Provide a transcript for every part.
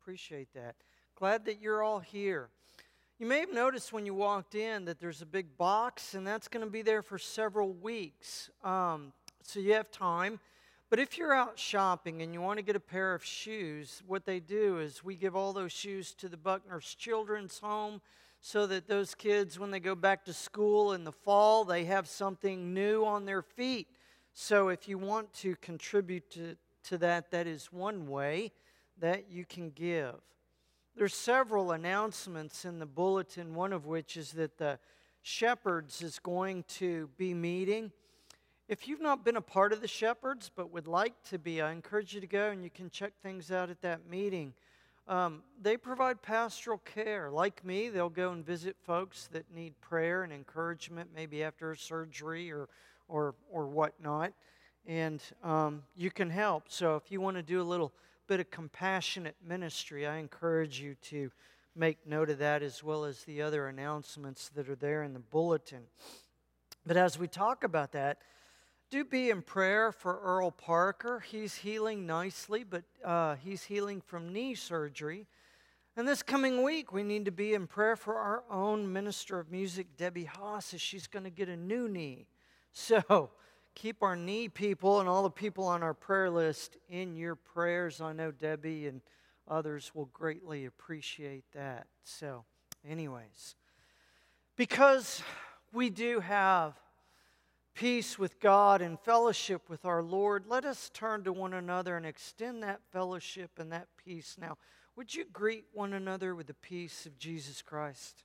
Appreciate that. Glad that you're all here. You may have noticed when you walked in that there's a big box, and that's going to be there for several weeks. So you have time. But if you're out shopping and you want to get a pair of shoes, what they do is we give all those shoes to the Buckner's Children's Home so that those kids, when they go back to school in the fall, they have something new on their feet. So if you want to contribute to that, that is one way that you can give. There's several announcements in the bulletin, one of which is that the Shepherds is going to be meeting. If you've not been a part of the Shepherds but would like to be, I encourage you to go, and you can check things out at that meeting. They provide pastoral care. Like me, they'll go and visit folks that need prayer and encouragement, maybe after a surgery or whatnot, and you can help. So if you want to do a little bit of compassionate ministry, I encourage you to make note of that, as well as the other announcements that are there in the bulletin. But as we talk about that, do be in prayer for Earl Parker. He's healing nicely, but he's healing from knee surgery. And this coming week, we need to be in prayer for our own minister of music, Debbie Haas, as she's going to get a new knee. So keep our knee people and all the people on our prayer list in your prayers. I know Debbie and others will greatly appreciate that. So anyways, because we do have peace with God and fellowship with our Lord, let us turn to one another and extend that fellowship and that peace. Now, would you greet one another with the peace of Jesus Christ?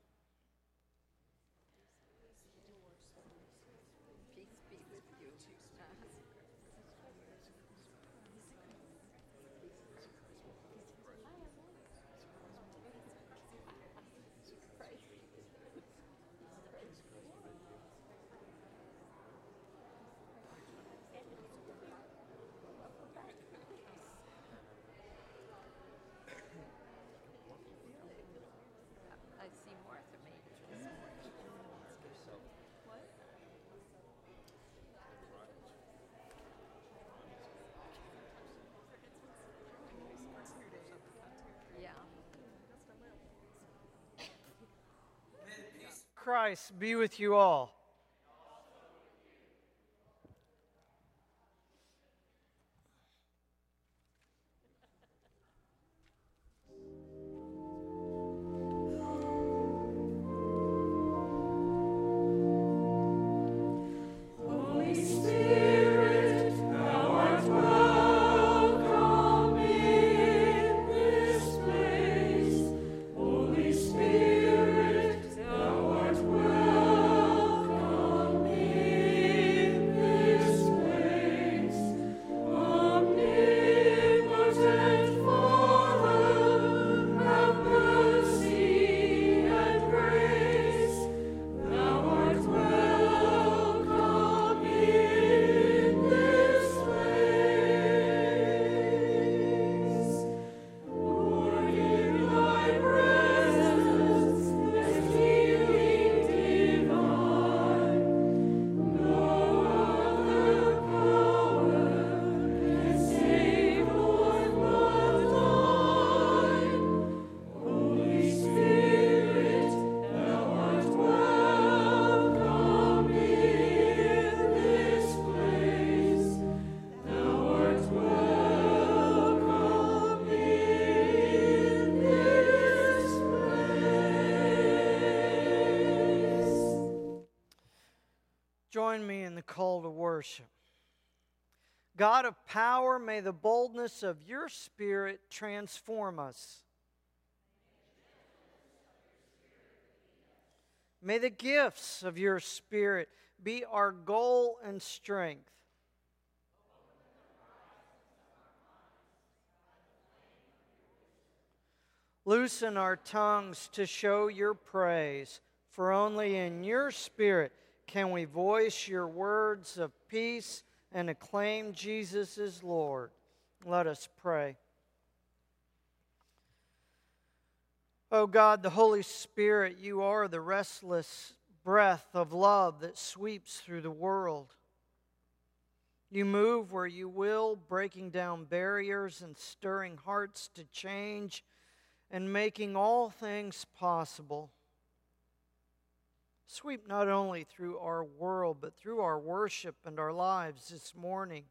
Christ be with you all. Join me in the call to worship. God of power, may the boldness of your Spirit transform us. May the gifts of your Spirit be our goal and strength. Loosen our tongues to show your praise, for only in your Spirit can we voice your words of peace and acclaim Jesus as Lord. Let us pray. Oh God, the Holy Spirit, you are the restless breath of love that sweeps through the world. You move where you will, breaking down barriers and stirring hearts to change and making all things possible. Sweep not only through our world, but through our worship and our lives this morning.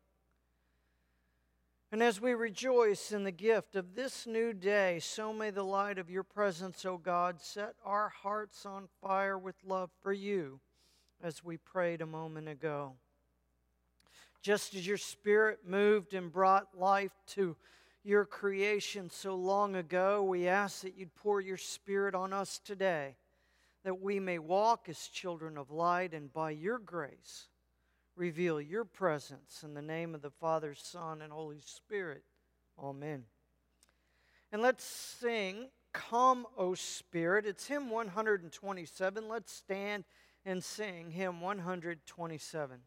And as we rejoice in the gift of this new day, so may the light of your presence, O God, set our hearts on fire with love for you, as we prayed a moment ago. Just as your Spirit moved and brought life to your creation so long ago, we ask that you'd pour your Spirit on us today, that we may walk as children of light and by your grace reveal your presence. In the name of the Father, Son, and Holy Spirit. Amen. And let's sing Come, O Spirit. It's hymn 127. Let's stand and sing hymn 127.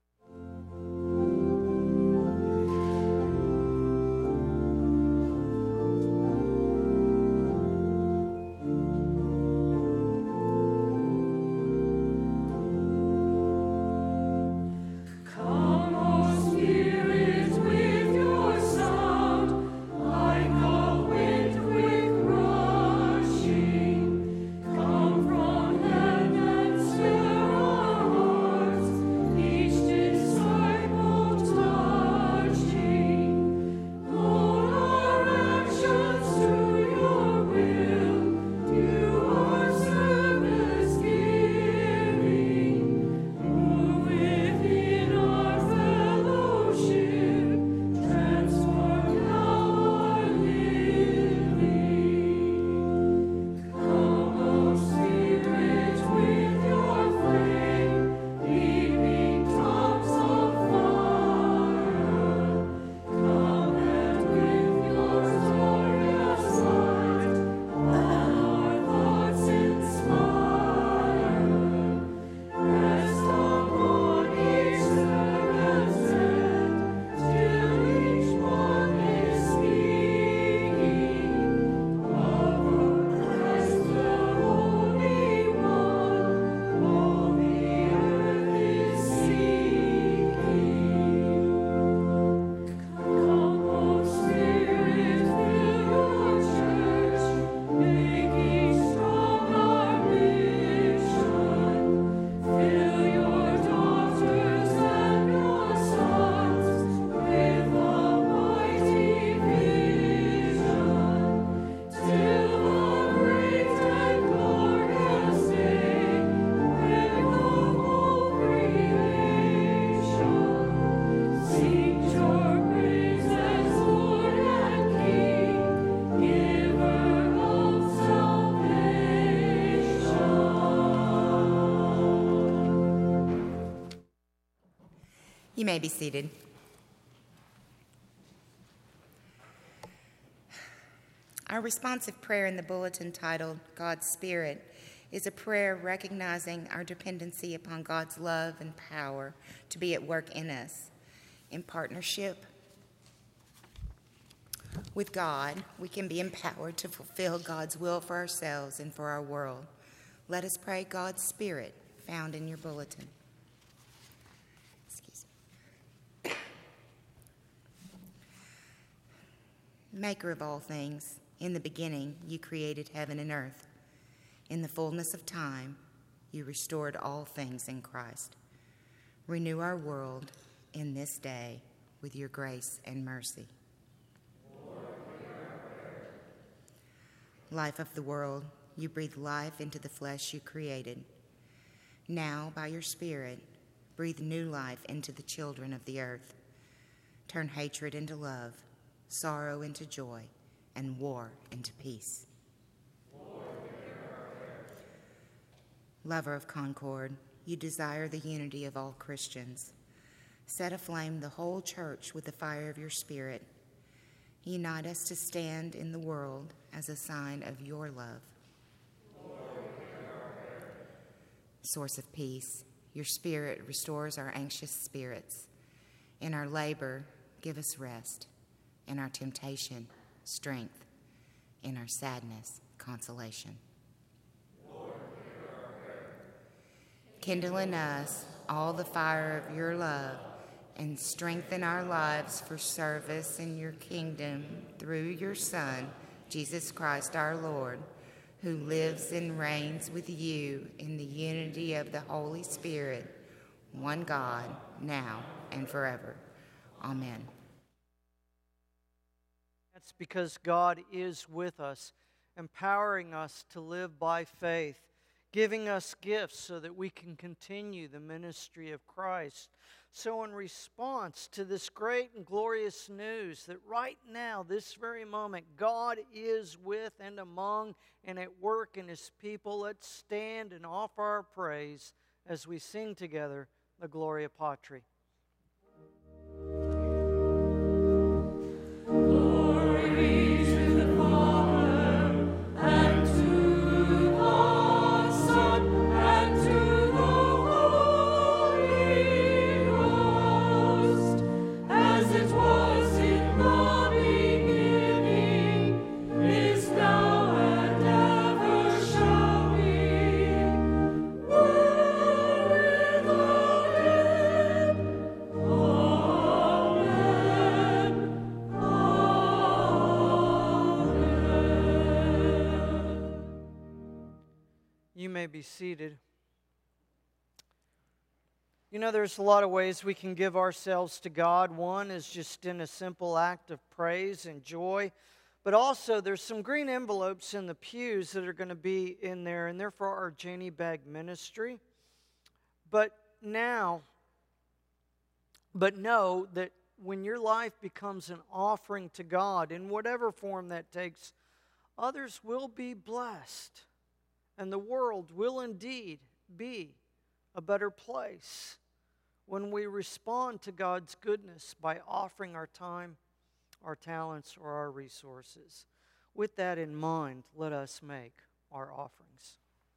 You may be seated. Our responsive prayer in the bulletin titled God's Spirit is a prayer recognizing our dependency upon God's love and power to be at work in us. In partnership with God, we can be empowered to fulfill God's will for ourselves and for our world. Let us pray God's Spirit found in your bulletin. Maker of all things, in the beginning you created heaven and earth. In the fullness of time, you restored all things in Christ. Renew our world in this day with your grace and mercy. Life of the world, you breathe life into the flesh you created. Now, by your Spirit, breathe new life into the children of the earth. Turn hatred into love, sorrow into joy, and war into peace. Lover of concord, you desire the unity of all Christians. Set aflame the whole church with the fire of your Spirit. Unite us to stand in the world as a sign of your love. Source of peace, your Spirit restores our anxious spirits. In our labor, give us rest. In our temptation, strength. In our sadness, consolation. Kindle in us all the fire of your love, and strengthen our lives for service in your kingdom through your Son, Jesus Christ our Lord, who lives and reigns with you in the unity of the Holy Spirit, one God, now and forever. Amen. That's because God is with us, empowering us to live by faith, giving us gifts so that we can continue the ministry of Christ. So in response to this great and glorious news that right now, this very moment, God is with and among and at work in His people, let's stand and offer our praise as we sing together the Gloria Patri. You may be seated. You know, there's a lot of ways we can give ourselves to God. One is just in a simple act of praise and joy. But also, there's some green envelopes in the pews that are going to be in there, and they're for our Janie Bag ministry. But know that when your life becomes an offering to God, in whatever form that takes, others will be blessed. And the world will indeed be a better place when we respond to God's goodness by offering our time, our talents, or our resources. With that in mind, let us make our offerings.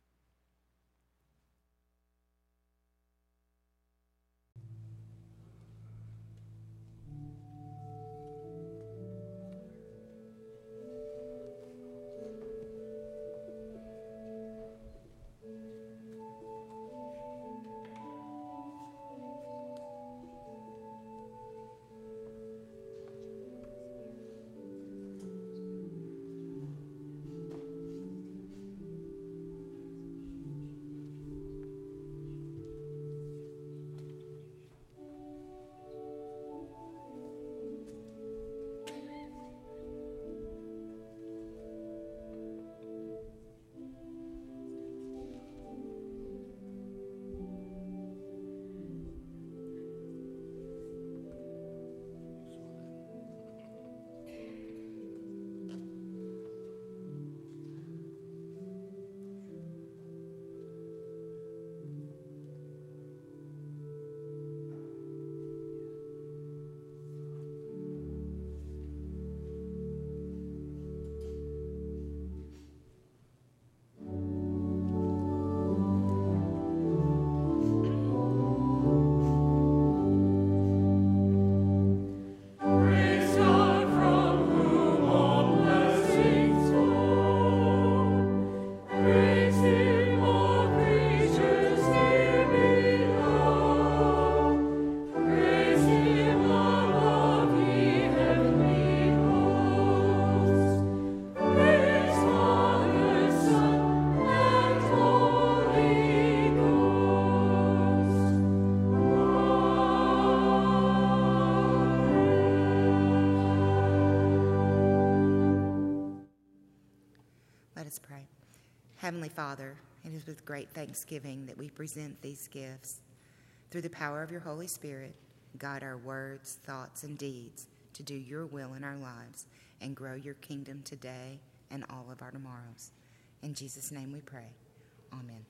Let us pray. Heavenly Father, it is with great thanksgiving that we present these gifts. Through the power of your Holy Spirit, guide our words, thoughts, and deeds to do your will in our lives and grow your kingdom today and all of our tomorrows. In Jesus' name we pray. Amen.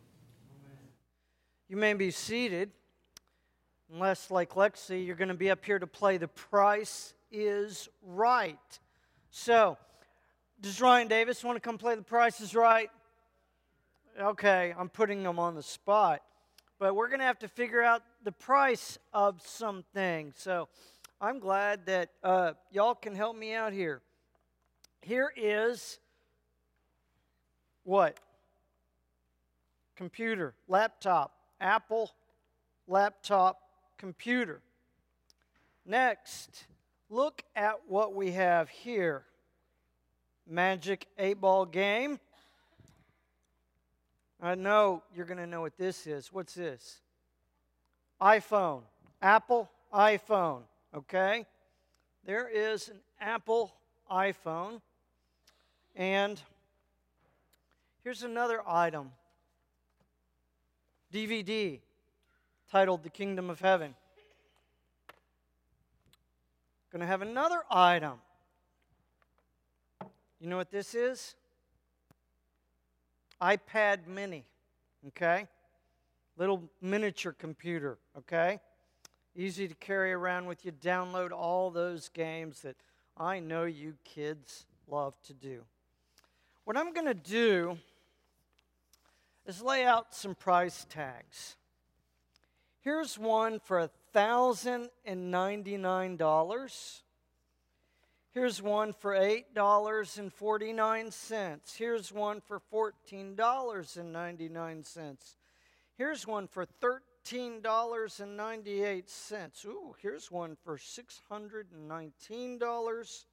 You may be seated. Unless, like Lexi, you're going to be up here to play The Price is Right. So, does Ryan Davis want to come play The Price is Right? Okay, I'm putting them on the spot. But we're going to have to figure out the price of something. So, I'm glad that y'all can help me out here. Here is what? Computer, laptop, Apple laptop computer. Next, look at what we have here. Magic 8-ball game. I know you're going to know what this is. What's this? iPhone. Apple iPhone. Okay? There is an Apple iPhone. And here's another item. DVD titled The Kingdom of Heaven. Going to have another item. You know what this is? iPad mini, okay? Little miniature computer, okay? Easy to carry around with you. Download all those games that I know you kids love to do. What I'm going to do is lay out some price tags. Here's one for $1,099. Here's one for $8.49. Here's one for $14.99. Here's one for $13.98. Ooh, here's one for $619,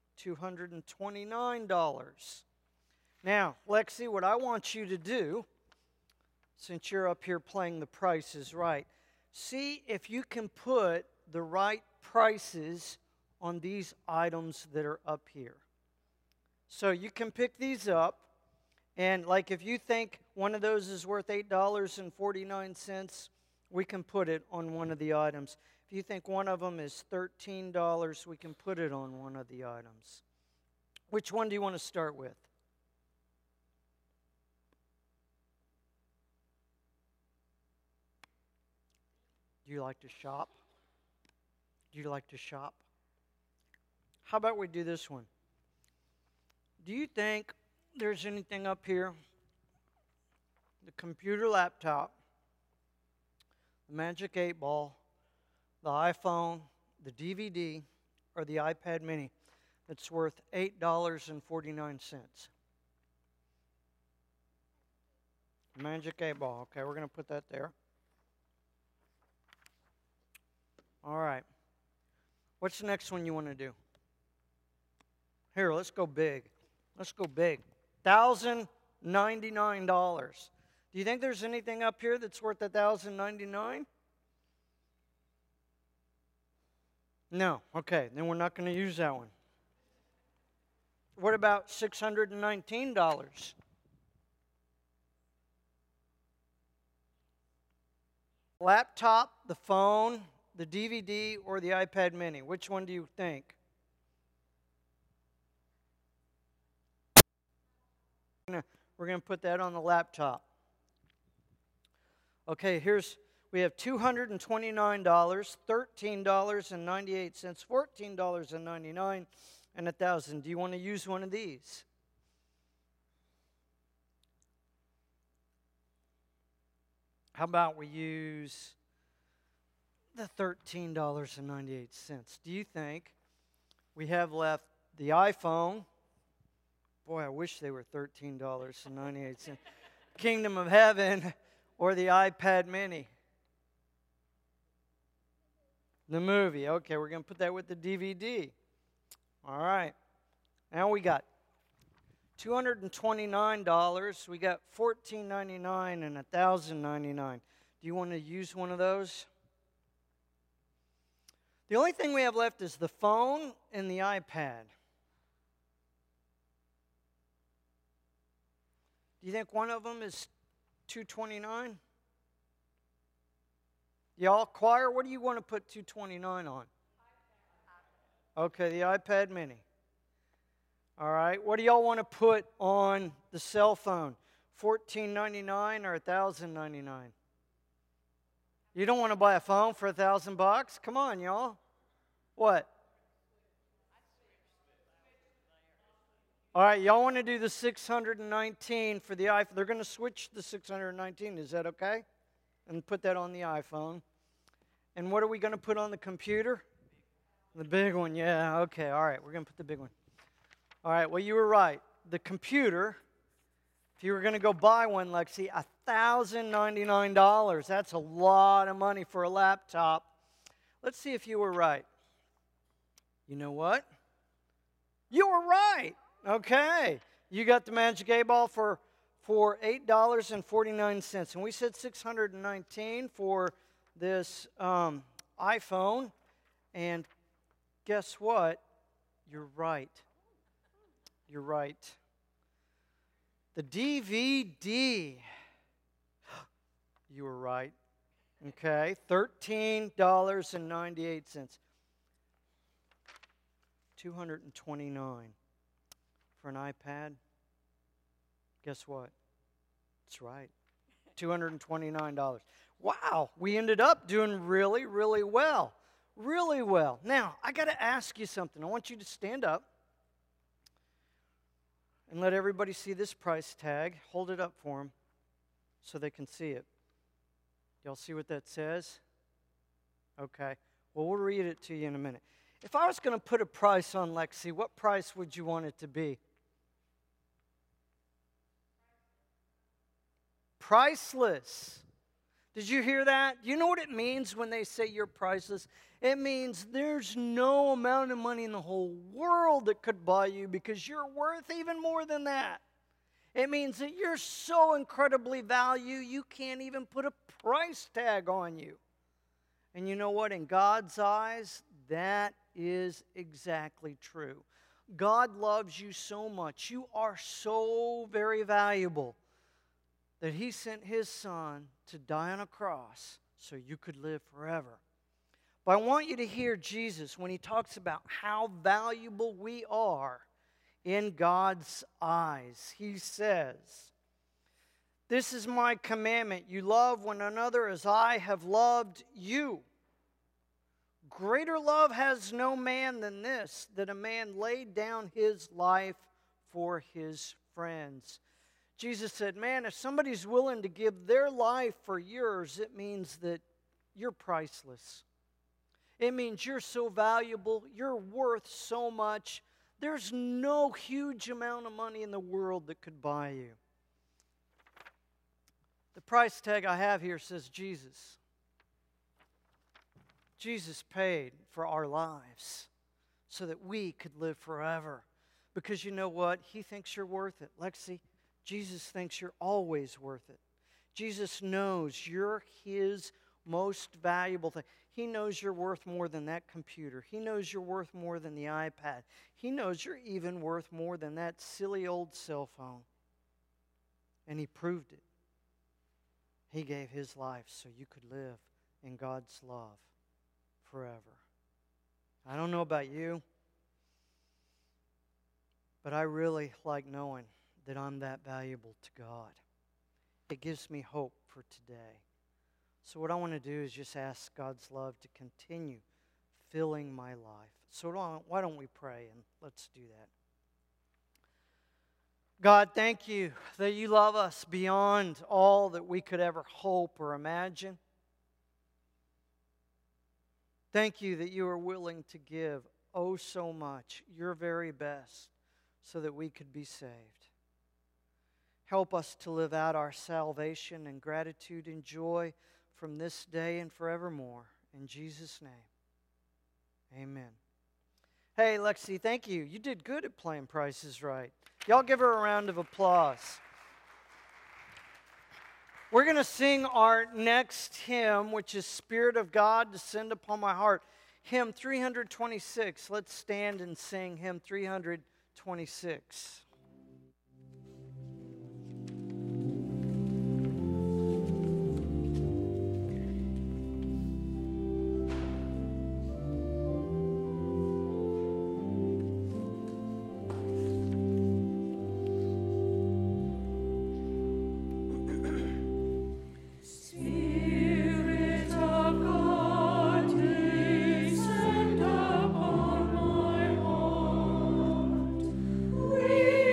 $229. Now, Lexi, what I want you to do, since you're up here playing The Price is Right, see if you can put the right prices on these items that are up here. So you can pick these up, and like if you think one of those is worth $8.49, we can put it on one of the items. If you think one of them is $13, we can put it on one of the items. Which one do you want to start with? Do you like to shop? Do you like to shop? How about we do this one? Do you think there's anything up here? The computer laptop, the Magic 8-ball, the iPhone, the DVD, or the iPad mini that's worth $8.49. Magic 8-ball. Okay, we're going to put that there. All right. What's the next one you want to do? Here, let's go big. Let's go big. $1,099. Do you think there's anything up here that's worth $1,099? No. Okay, then we're not going to use that one. What about $619? Laptop, the phone, the DVD, or the iPad mini? Which one do you think? We're going to put that on the laptop. Okay, we have $229, $13.98, $14.99, and $1,000. Do you want to use one of these? How about we use the $13.98? Do you think we have left the iPhone? Boy, I wish they were $13.98. Kingdom of Heaven or the iPad mini? The movie. Okay, we're going to put that with the DVD. All right. Now we got $229. We got $14.99 and $1,099. Do you want to use one of those? The only thing we have left is the phone and the iPad. Do you think one of them is $229? Y'all, choir, what do you want to put $229 on? Okay, the iPad mini. All right, what do y'all want to put on the cell phone? $14.99 or $1,099? You don't want to buy a phone for $1,000? Come on, y'all. What? All right, y'all want to do the 619 for the iPhone. They're going to switch the 619. Is that okay? And put that on the iPhone. And what are we going to put on the computer? The big one, yeah. Okay, all right, we're going to put the big one. All right, well, you were right. The computer, if you were going to go buy one, Lexi, $1,099. That's a lot of money for a laptop. Let's see if you were right. You know what? You were right. Okay. You got the Magic 8 Ball for $8.49. And we said $619 for this iPhone. And guess what? You're right. You're right. The DVD. You were right. Okay, $13.98. $229 for an iPad. Guess what? That's right. $229. Wow, we ended up doing really, really well. Really well. Now, I got to ask you something. I want you to stand up and let everybody see this price tag. Hold it up for them so they can see it. Y'all see what that says? Okay. Well, we'll read it to you in a minute. If I was going to put a price on Lexi, what price would you want it to be? Priceless. Did you hear that? You know what it means when they say you're priceless? It means there's no amount of money in the whole world that could buy you because you're worth even more than that. It means that you're so incredibly valued, you can't even put a price tag on you. And you know what? In God's eyes, that is exactly true. God loves you so much. You are so very valuable that He sent His Son to die on a cross so you could live forever. But I want you to hear Jesus when He talks about how valuable we are in God's eyes. He says, "This is my commandment, you love one another as I have loved you. Greater love has no man than this, that a man laid down his life for his friends." Jesus said, man, if somebody's willing to give their life for yours, it means that you're priceless. It means you're so valuable, you're worth so much. There's no huge amount of money in the world that could buy you. The price tag I have here says Jesus. Jesus paid for our lives so that we could live forever. Because you know what? He thinks you're worth it. Lexi, Jesus thinks you're always worth it. Jesus knows you're His most valuable thing. He knows you're worth more than that computer. He knows you're worth more than the iPad. He knows you're even worth more than that silly old cell phone. And He proved it. He gave His life so you could live in God's love forever. I don't know about you, but I really like knowing that I'm that valuable to God. It gives me hope for today. So what I want to do is just ask God's love to continue filling my life. So why don't we pray, and let's do that. God, thank you that you love us beyond all that we could ever hope or imagine. Thank you that you are willing to give, oh so much, your very best, so that we could be saved. Help us to live out our salvation and gratitude and joy from this day and forevermore. In Jesus' name, amen. Hey, Lexi, thank you. You did good at playing Price is Right. Y'all give her a round of applause. We're going to sing our next hymn, which is Spirit of God, Descend Upon My Heart. Hymn 326. Let's stand and sing hymn 326. We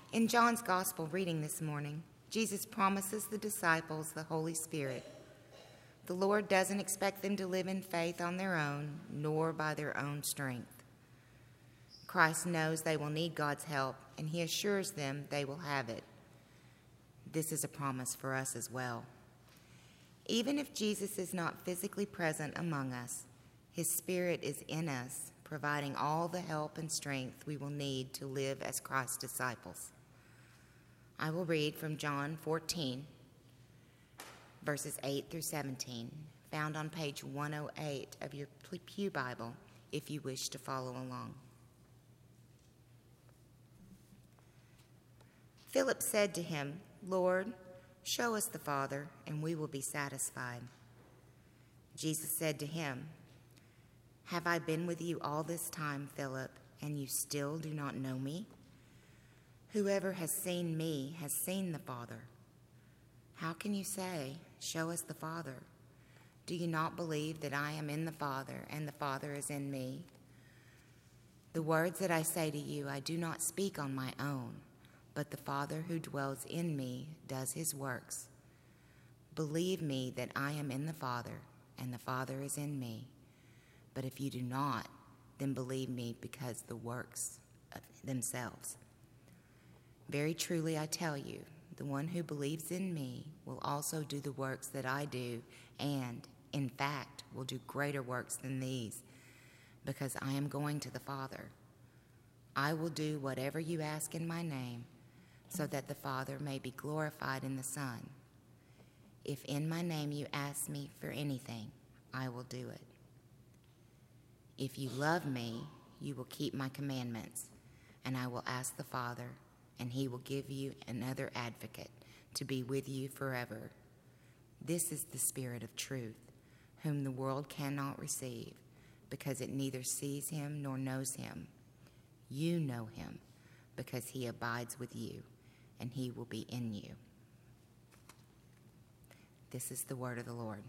In John's Gospel reading this morning, Jesus promises the disciples the Holy Spirit. The Lord doesn't expect them to live in faith on their own, nor by their own strength. Christ knows they will need God's help, and he assures them they will have it. This is a promise for us as well. Even if Jesus is not physically present among us, his Spirit is in us, providing all the help and strength we will need to live as Christ's disciples. I will read from John 14, verses 8 through 17, found on page 108 of your Pew Bible, if you wish to follow along. Philip said to him, "Lord, show us the Father, and we will be satisfied." Jesus said to him, "Have I been with you all this time, Philip, and you still do not know me? Whoever has seen me has seen the Father. How can you say, 'Show us the Father'? Do you not believe that I am in the Father, and the Father is in me? The words that I say to you I do not speak on my own, but the Father who dwells in me does his works. Believe me that I am in the Father, and the Father is in me. But if you do not, then believe me because the works of themselves. Very truly I tell you, the one who believes in me will also do the works that I do, and, in fact, will do greater works than these, because I am going to the Father. I will do whatever you ask in my name, so that the Father may be glorified in the Son. If in my name you ask me for anything, I will do it. If you love me, you will keep my commandments, and I will ask the Father, and he will give you another advocate to be with you forever. This is the Spirit of truth, whom the world cannot receive, because it neither sees him nor knows him. You know him, because he abides with you, and he will be in you." This is the word of the Lord.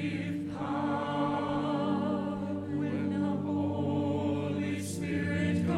Spirit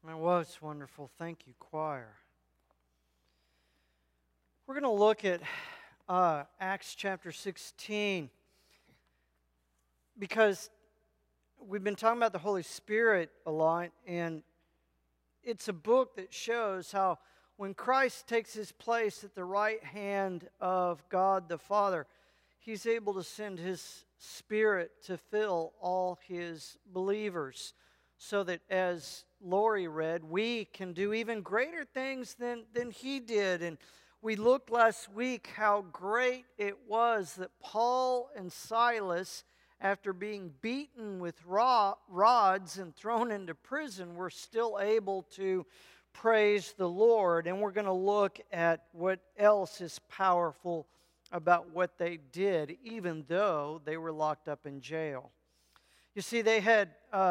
That was wonderful. Thank you, choir. We're going to look at Acts chapter 16 because we've been talking about the Holy Spirit a lot, and it's a book that shows how when Christ takes his place at the right hand of God the Father, he's able to send his Spirit to fill all his believers, so that, as Lori read, we can do even greater things than he did. And we looked last week how great it was that Paul and Silas, after being beaten with rods and thrown into prison, were still able to praise the Lord. And we're going to look at what else is powerful about what they did, even though they were locked up in jail. You see, they had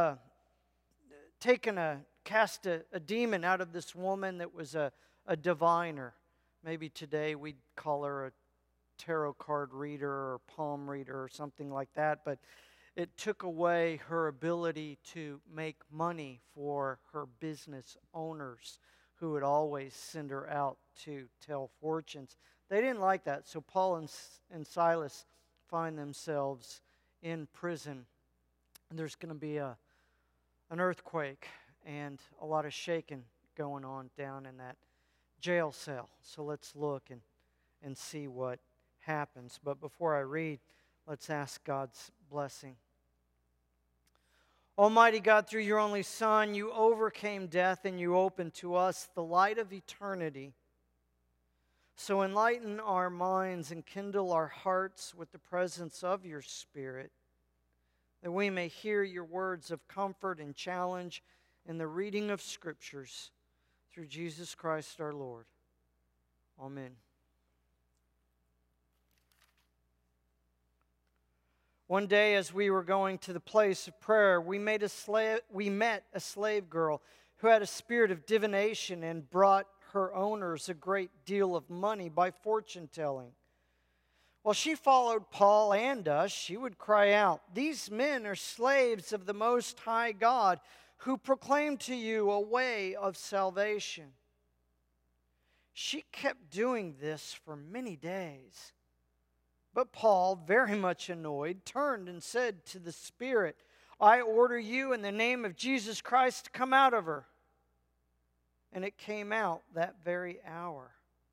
cast a demon out of this woman that was a diviner. Maybe today we'd call her a tarot card reader or palm reader or something like that, but it took away her ability to make money for her business owners, who would always send her out to tell fortunes. They didn't like that, so Paul and Silas find themselves in prison. And there's going to be an earthquake and a lot of shaking going on down in that jail cell. So let's look and see what happens. But before I read, let's ask God's blessing. Almighty God, through your only Son, you overcame death and you opened to us the light of eternity. So enlighten our minds and kindle our hearts with the presence of your Spirit, that we may hear your words of comfort and challenge in the reading of Scriptures, through Jesus Christ our Lord. Amen. One day, as we were going to the place of prayer, we met a slave girl who had a spirit of divination and brought her owners a great deal of money by fortune-telling. While she followed Paul and us, she would cry out, "These men are slaves of the Most High God, who proclaim to you a way of salvation." She kept doing this for many days. But Paul, very much annoyed, turned and said to the spirit, "I order you in the name of Jesus Christ to come out of her." And it came out that very hour.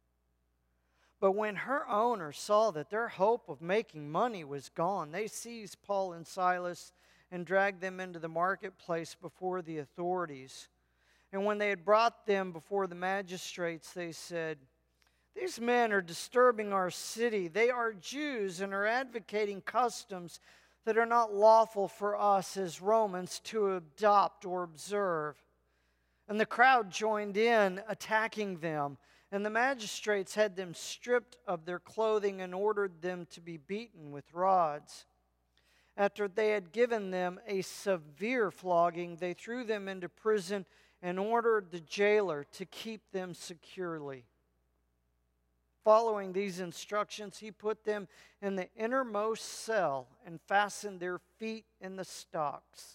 But when her owners saw that their hope of making money was gone, they seized Paul and Silas and dragged them into the marketplace before the authorities. And when they had brought them before the magistrates, they said, "These men are disturbing our city. They are Jews and are advocating customs that are not lawful for us as Romans to adopt or observe." And the crowd joined in, attacking them. And the magistrates had them stripped of their clothing and ordered them to be beaten with rods. After they had given them a severe flogging, they threw them into prison and ordered the jailer to keep them securely. Following these instructions, he put them in the innermost cell and fastened their feet in the stocks.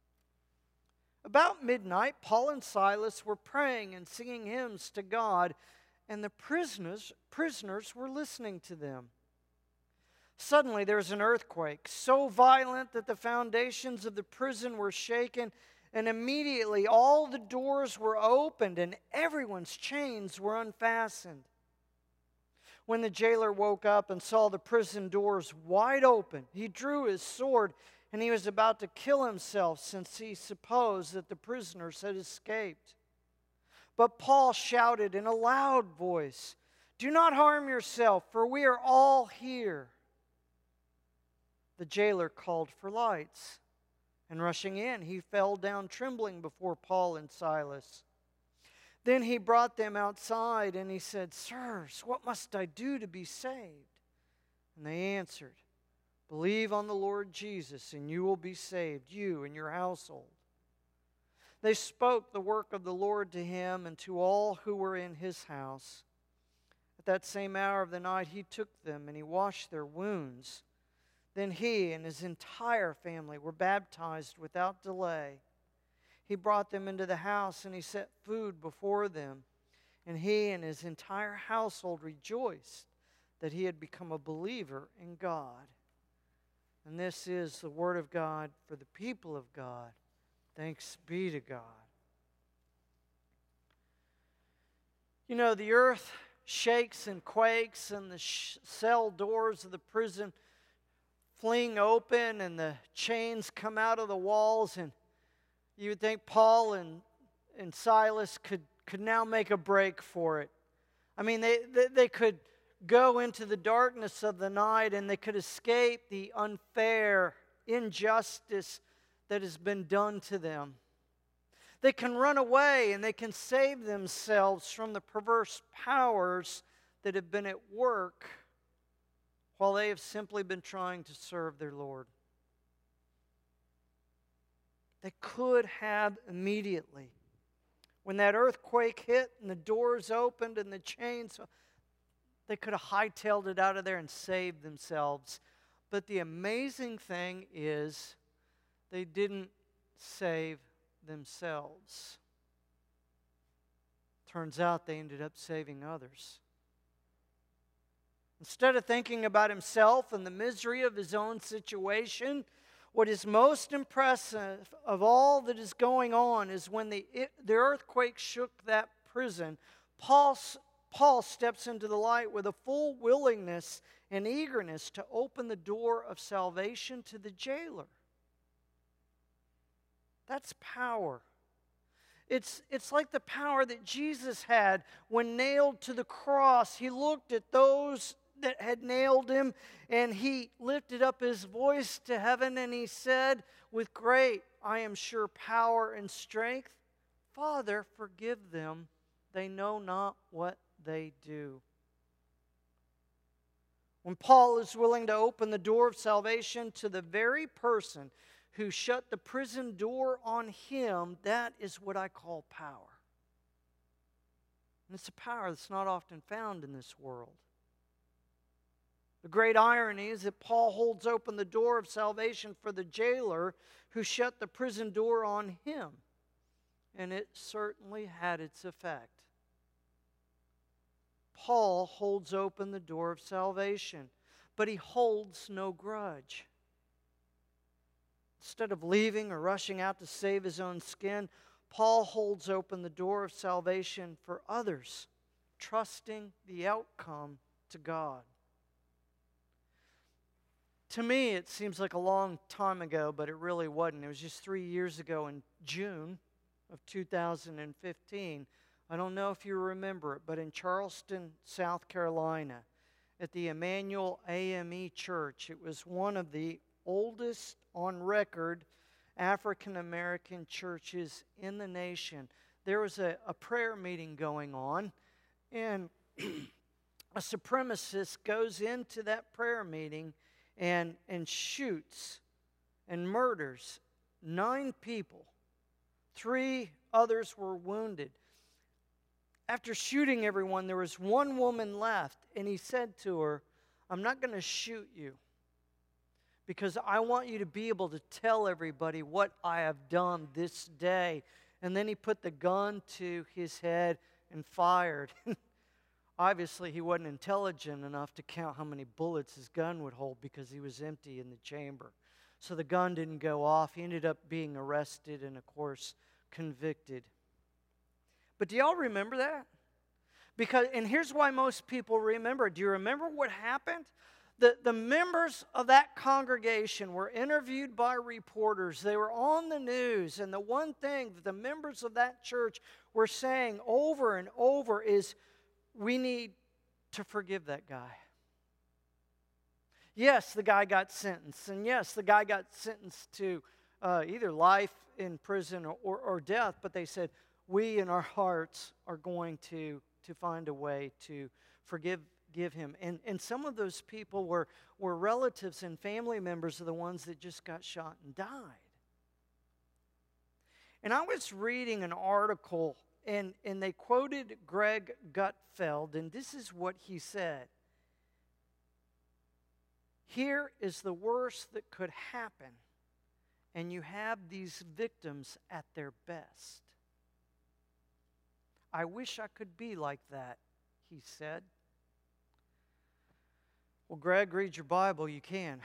About midnight, Paul and Silas were praying and singing hymns to God, and the prisoners were listening to them. Suddenly there was an earthquake, so violent that the foundations of the prison were shaken, and immediately all the doors were opened and everyone's chains were unfastened. When the jailer woke up and saw the prison doors wide open, he drew his sword and he was about to kill himself, since he supposed that the prisoners had escaped. But Paul shouted in a loud voice, "Do not harm yourself, for we are all here." The jailer called for lights, and rushing in, he fell down trembling before Paul and Silas. Then he brought them outside, and he said, "Sirs, what must I do to be saved?" And they answered, "Believe on the Lord Jesus, and you will be saved, you and your household." They spoke the work of the Lord to him and to all who were in his house. At that same hour of the night he took them, and he washed their wounds. Then he and his entire family were baptized without delay. he brought them into the house and he set food before them. And he and his entire household rejoiced that he had become a believer in God. And this is the word of God for the people of God. Thanks be to God. You know, the earth shakes and quakes, and the cell doors of the prison fling open, and the chains come out of the walls, and you would think Paul and Silas could now make a break for it. I mean, they could go into the darkness of the night, and they could escape the unfair injustice that has been done to them. They can run away and they can save themselves from the perverse powers that have been at work while they have simply been trying to serve their Lord. They could have immediately. When that earthquake hit and the doors opened and the chains, they could have hightailed it out of there and saved themselves. But the amazing thing is they didn't save themselves. Turns out they ended up saving others. Instead of thinking about himself and the misery of his own situation, what is most impressive of all that is going on is when the earthquake shook that prison, Paul steps into the light with a full willingness and eagerness to open the door of salvation to the jailer. That's power. It's like the power that Jesus had when nailed to the cross. He looked at those that had nailed him, and he lifted up his voice to heaven, and he said, with great, I am sure, power and strength, Father, forgive them. They know not what they do. When Paul is willing to open the door of salvation to the very person who shut the prison door on him, that is what I call power. And it's a power that's not often found in this world. The great irony is that Paul holds open the door of salvation for the jailer who shut the prison door on him. And it certainly had its effect. Paul holds open the door of salvation, but he holds no grudge. Instead of leaving or rushing out to save his own skin, Paul holds open the door of salvation for others, trusting the outcome to God. To me, it seems like a long time ago, but it really wasn't. It was just 3 years ago in June of 2015. I don't know if you remember it, but in Charleston, South Carolina, at the Emmanuel AME Church, it was one of the oldest on record African-American churches in the nation. There was a prayer meeting going on, and a supremacist goes into that prayer meeting and shoots and murders 9 people. 3 others were wounded. After shooting everyone, there was one woman left, and he said to her, I'm not going to shoot you because I want you to be able to tell everybody what I have done this day. And then he put the gun to his head and fired. Obviously, he wasn't intelligent enough to count how many bullets his gun would hold because he was empty in the chamber. So the gun didn't go off. He ended up being arrested and, of course, convicted. But do y'all remember that? And here's why most people remember. Do you remember what happened? The members of that congregation were interviewed by reporters. They were on the news. And the one thing that the members of that church were saying over and over is, we need to forgive that guy. Yes, the guy got sentenced. And yes, the guy got sentenced to either life in prison or death. But they said, we in our hearts are going to find a way to forgive him. And some of those people were relatives and family members of the ones that just got shot and died. And I was reading an article, and they quoted Greg Gutfeld, and this is what he said. Here is the worst that could happen, and you have these victims at their best. I wish I could be like that, he said. Well, Greg, read your Bible. You can.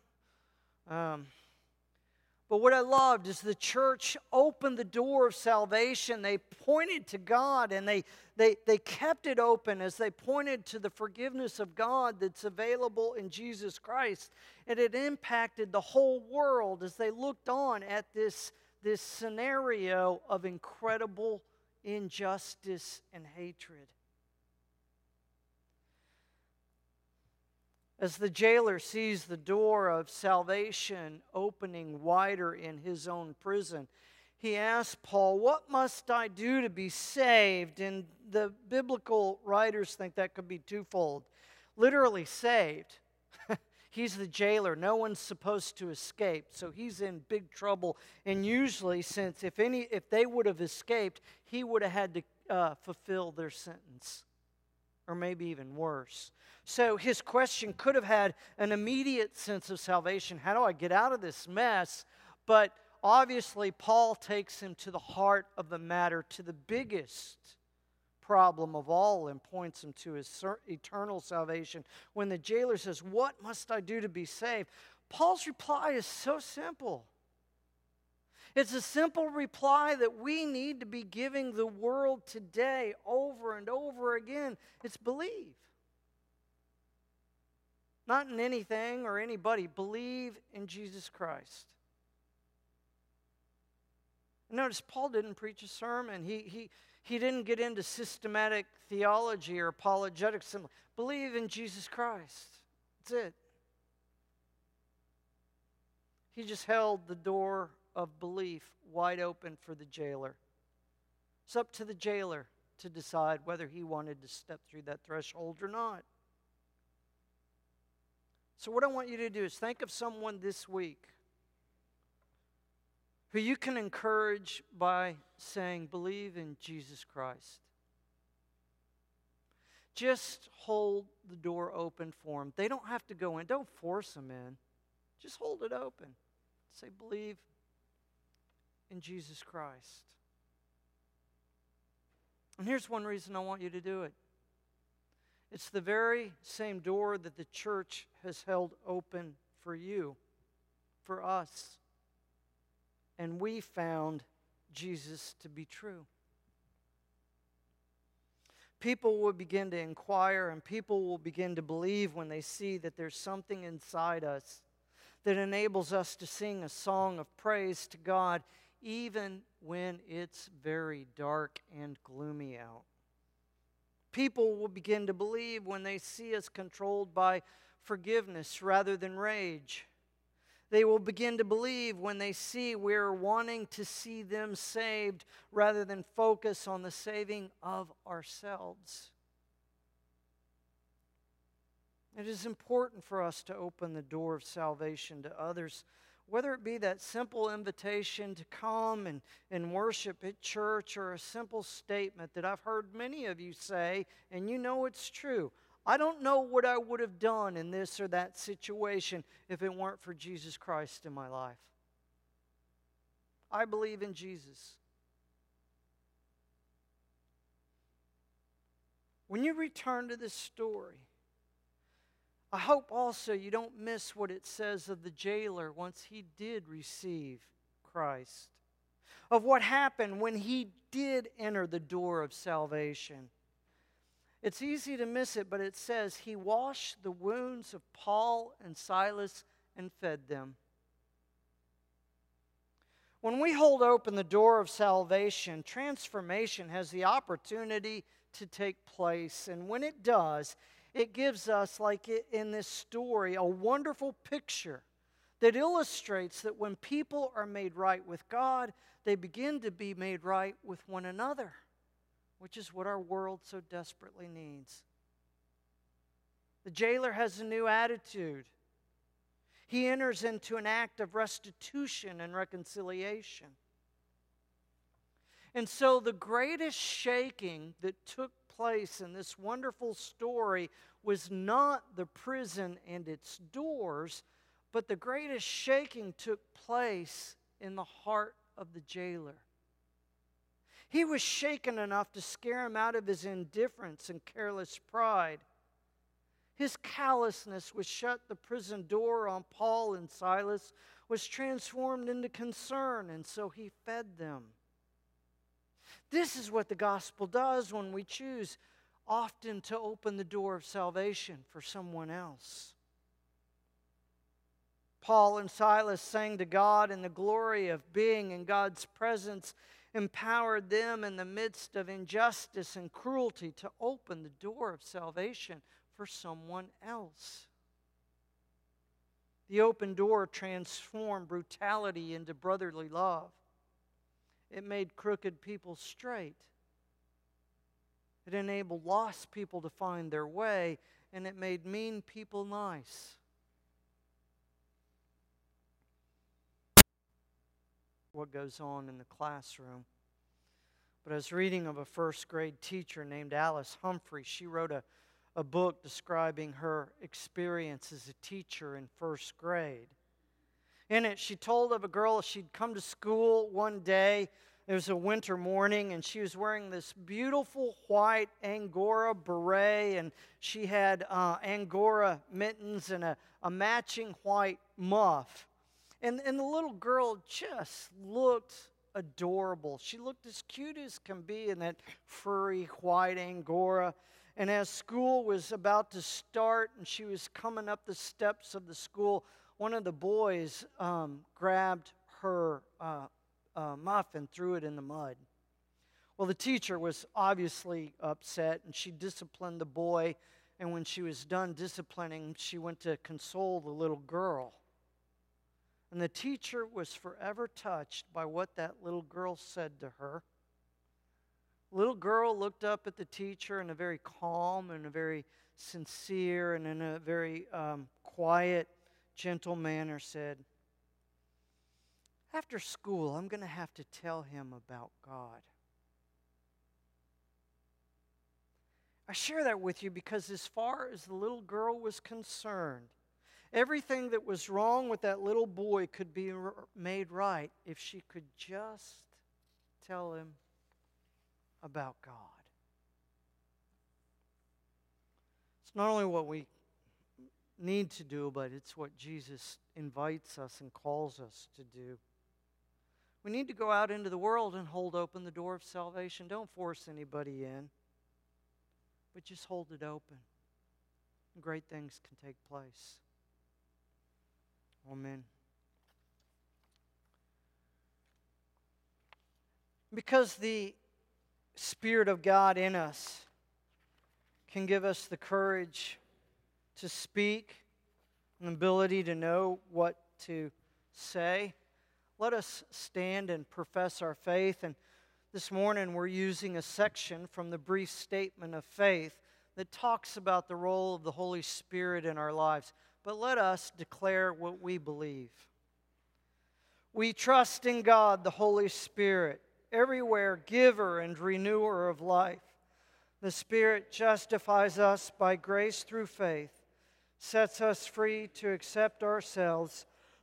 But what I loved is the church opened the door of salvation. They pointed to God, and they kept it open as they pointed to the forgiveness of God that's available in Jesus Christ. And it impacted the whole world as they looked on at this scenario of incredible injustice and hatred. As the jailer sees the door of salvation opening wider in his own prison, he asks Paul, "What must I do to be saved?" And the biblical writers think that could be twofold. Literally saved. He's the jailer. No one's supposed to escape, so he's in big trouble. And usually, since if they would have escaped, he would have had to fulfill their sentence, or maybe even worse. So his question could have had an immediate sense of salvation. How do I get out of this mess? But obviously, Paul takes him to the heart of the matter, to the biggest problem of all, and points him to his eternal salvation. When the jailer says, "What must I do to be saved?" Paul's reply is so simple. It's a simple reply that we need to be giving the world today over and over again. It's believe. Not in anything or anybody. Believe in Jesus Christ. Notice Paul didn't preach a sermon. He didn't get into systematic theology or apologetics. Believe in Jesus Christ. That's it. He just held the door of belief wide open for the jailer. It's up to the jailer to decide whether he wanted to step through that threshold or not. So what I want you to do is think of someone this week who you can encourage by saying, "Believe in Jesus Christ." Just hold the door open for them. They don't have to go in. Don't force them in. Just hold it open. Say, "Believe in Jesus Christ." And here's one reason I want you to do it. It's the very same door that the church has held open for you, for us. And we found Jesus to be true. People will begin to inquire, and people will begin to believe when they see that there's something inside us that enables us to sing a song of praise to God even when it's very dark and gloomy out. People will begin to believe when they see us controlled by forgiveness rather than rage. They will begin to believe when they see we're wanting to see them saved rather than focus on the saving of ourselves. It is important for us to open the door of salvation to others, whether it be that simple invitation to come and worship at church, or a simple statement that I've heard many of you say, and you know it's true. "I don't know what I would have done in this or that situation if it weren't for Jesus Christ in my life. I believe in Jesus." When you return to this story, I hope also you don't miss what it says of the jailer once he did receive Christ, of what happened when he did enter the door of salvation. It's easy to miss it, but it says he washed the wounds of Paul and Silas and fed them. When we hold open the door of salvation, transformation has the opportunity to take place. And when it does, it gives us, like in this story, a wonderful picture that illustrates that when people are made right with God, they begin to be made right with one another, which is what our world so desperately needs. The jailer has a new attitude. He enters into an act of restitution and reconciliation. And so the greatest shaking that took place in this wonderful story was not the prison and its doors, but the greatest shaking took place in the heart of the jailer. He was shaken enough to scare him out of his indifference and careless pride. His callousness, which shut the prison door on Paul and Silas, was transformed into concern, and so he fed them. This is what the gospel does when we choose often to open the door of salvation for someone else. Paul and Silas sang to God, and the glory of being in God's presence empowered them in the midst of injustice and cruelty to open the door of salvation for someone else. The open door transformed brutality into brotherly love. It made crooked people straight. It enabled lost people to find their way, and it made mean people nice. What goes on in the classroom. But I was reading of a first grade teacher named Alice Humphrey. She wrote a book describing her experience as a teacher in first grade. In it, she told of a girl. She'd come to school one day. It was a winter morning, and she was wearing this beautiful white Angora beret, and she had Angora mittens and a matching white muff. And the little girl just looked adorable. She looked as cute as can be in that furry white Angora. And as school was about to start and she was coming up the steps of the school, one of the boys grabbed her muff and threw it in the mud. Well, the teacher was obviously upset, and she disciplined the boy. And when she was done disciplining, she went to console the little girl. And the teacher was forever touched by what that little girl said to her. The little girl looked up at the teacher in a very calm and a very sincere and in a very quiet, gentle manner said, "After school, I'm going to have to tell him about God." I share that with you because as far as the little girl was concerned, everything that was wrong with that little boy could be made right if she could just tell him about God. It's not only what we need to do, but it's what Jesus invites us and calls us to do. We need to go out into the world and hold open the door of salvation. Don't force anybody in, but just hold it open. Great things can take place. Amen. Because the Spirit of God in us can give us the courage to speak and the ability to know what to say, let us stand and profess our faith. And this morning we're using a section from the brief statement of faith that talks about the role of the Holy Spirit in our lives. But let us declare what we believe. We trust in God, the Holy Spirit, everywhere giver and renewer of life. The Spirit justifies us by grace through faith, sets us free to accept ourselves,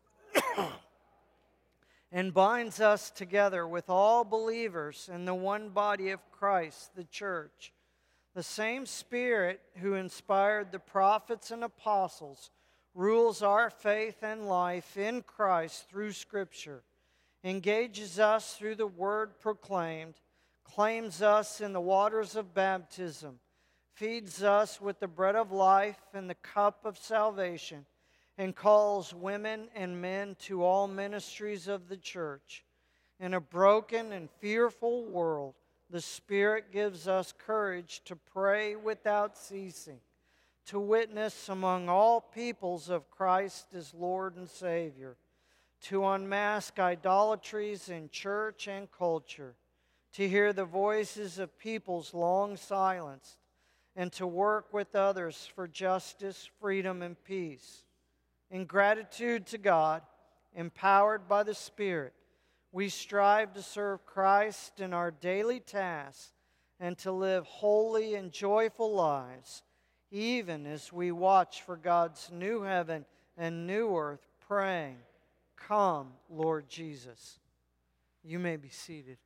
and binds us together with all believers in the one body of Christ, the church. The same Spirit who inspired the prophets and apostles rules our faith and life in Christ through Scripture, engages us through the word proclaimed, claims us in the waters of baptism, feeds us with the bread of life and the cup of salvation, and calls women and men to all ministries of the church. In a broken and fearful world, the Spirit gives us courage to pray without ceasing, to witness among all peoples of Christ as Lord and Savior, to unmask idolatries in church and culture, to hear the voices of peoples long silenced, and to work with others for justice, freedom, and peace. In gratitude to God, empowered by the Spirit, we strive to serve Christ in our daily tasks and to live holy and joyful lives, even as we watch for God's new heaven and new earth, praying, Come, Lord Jesus. You may be seated.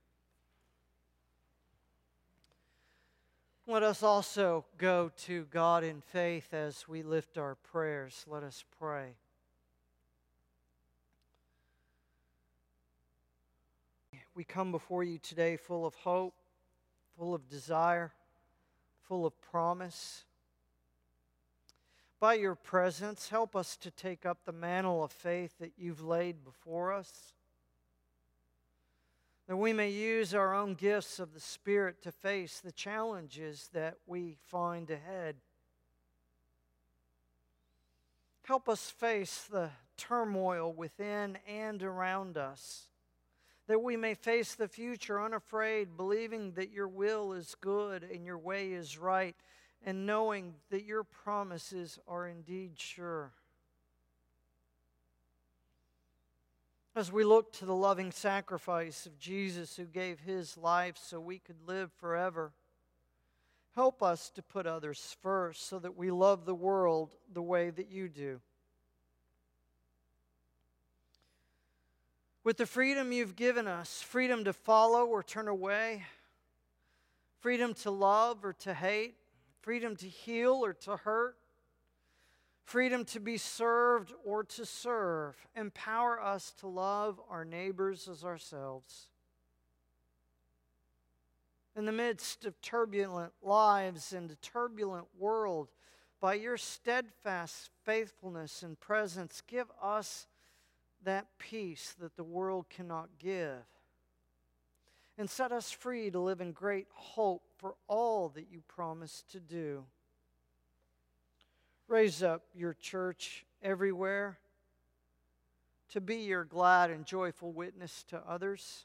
Let us also go to God in faith as we lift our prayers. Let us pray. We come before you today full of hope, full of desire, full of promise. By your presence, help us to take up the mantle of faith that you've laid before us, that we may use our own gifts of the Spirit to face the challenges that we find ahead. Help us face the turmoil within and around us, that we may face the future unafraid, believing that your will is good and your way is right, and knowing that your promises are indeed sure. As we look to the loving sacrifice of Jesus who gave his life so we could live forever, help us to put others first so that we love the world the way that you do. With the freedom you've given us, freedom to follow or turn away, freedom to love or to hate, freedom to heal or to hurt, freedom to be served or to serve, empower us to love our neighbors as ourselves. In the midst of turbulent lives and a turbulent world, by your steadfast faithfulness and presence, give us that peace that the world cannot give. And set us free to live in great hope for all that you promise to do. Raise up your church everywhere to be your glad and joyful witness to others.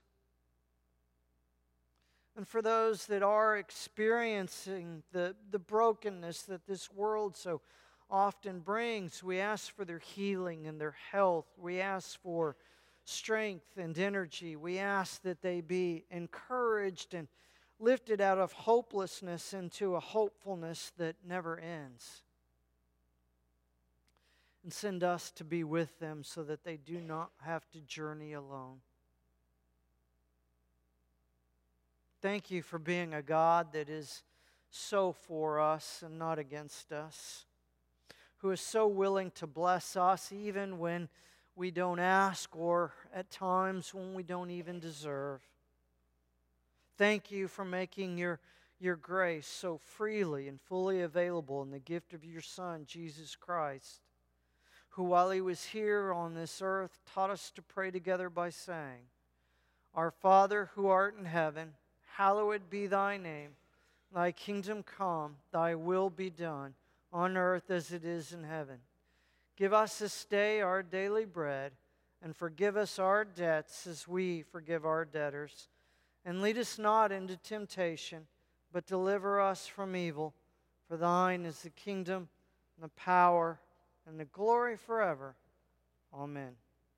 And for those that are experiencing the brokenness that this world so often brings, we ask for their healing and their health. We ask for strength and energy. We ask that they be encouraged and lifted out of hopelessness into a hopefulness that never ends. And send us to be with them so that they do not have to journey alone. Thank you for being a God that is so for us and not against us, who is so willing to bless us even when we don't ask or at times when we don't even deserve. Thank you for making your grace so freely and fully available in the gift of your Son, Jesus Christ, who while he was here on this earth taught us to pray together by saying, Our Father who art in heaven, hallowed be thy name. Thy kingdom come, thy will be done, on earth as it is in heaven. Give us this day our daily bread, and forgive us our debts as we forgive our debtors. And lead us not into temptation, but deliver us from evil. For thine is the kingdom, and the power, and the glory forever. Amen.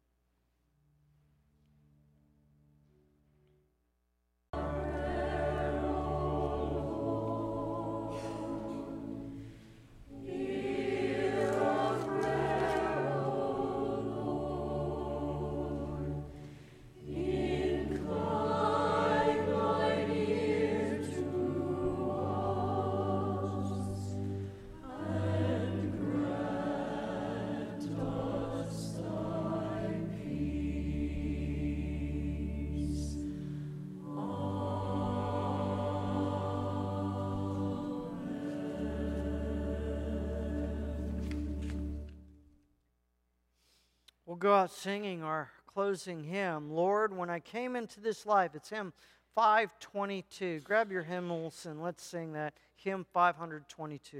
We'll go out singing our closing hymn, Lord, When I Came Into This Life. It's hymn 522. Grab your hymnals and let's sing that, hymn 522.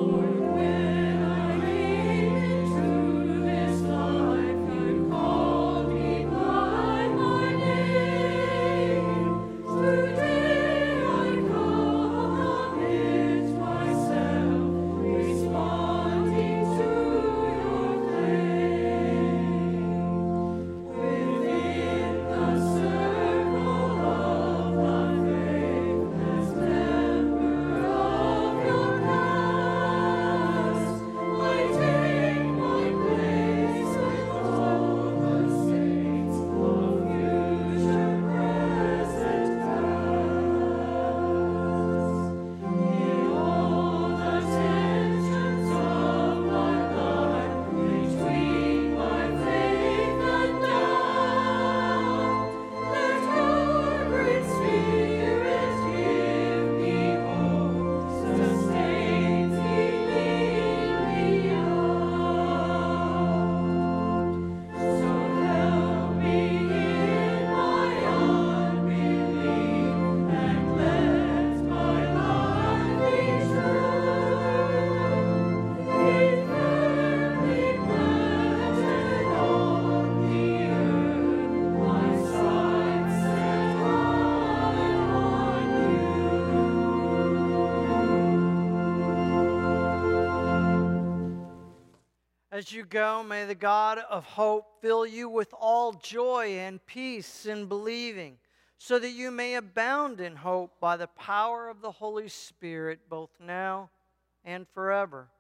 When I came into this life, you called As you go, may the God of hope fill you with all joy and peace in believing, so that you may abound in hope by the power of the Holy Spirit, both now and forever.